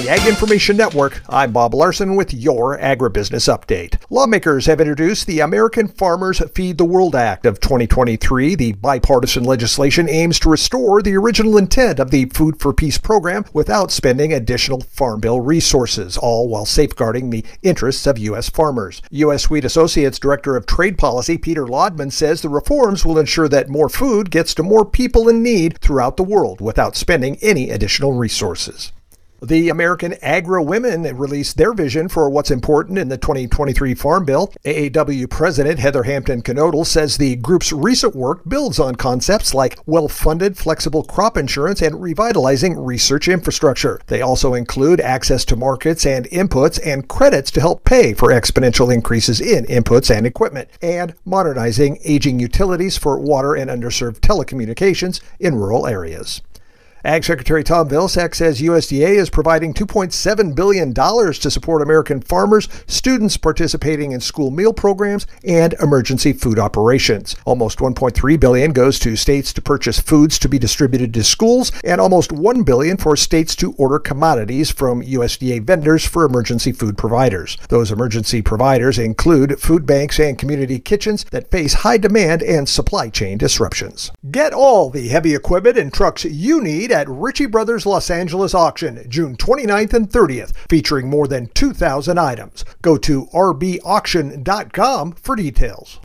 Ag Information Network, I'm Bob Larson with your Agribusiness Update. Lawmakers have introduced the American Farmers Feed the World Act of 2023. The bipartisan legislation aims to restore the original intent of the Food for Peace program without spending additional Farm Bill resources, all while safeguarding the interests of U.S. farmers. U.S. Wheat Associates Director of Trade Policy Peter Lodman says the reforms will ensure that more food gets to more people in need throughout the world without spending any additional resources. The American Agri-Women released their vision for what's important in the 2023 Farm Bill. AAW President Heather Hampton Knodel says the group's recent work builds on concepts like well-funded, flexible crop insurance and revitalizing research infrastructure. They also include access to markets and inputs and credits to help pay for exponential increases in inputs and equipment, and modernizing aging utilities for water and underserved telecommunications in rural areas. Ag Secretary Tom Vilsack says USDA is providing $2.7 billion to support American farmers, students participating in school meal programs, and emergency food operations. Almost $1.3 billion goes to states to purchase foods to be distributed to schools, and almost $1 billion for states to order commodities from USDA vendors for emergency food providers. Those emergency providers include food banks and community kitchens that face high demand and supply chain disruptions. Get all the heavy equipment and trucks you need at Ritchie Brothers Los Angeles Auction, June 29th and 30th, featuring more than 2,000 items. Go to rbauction.com for details.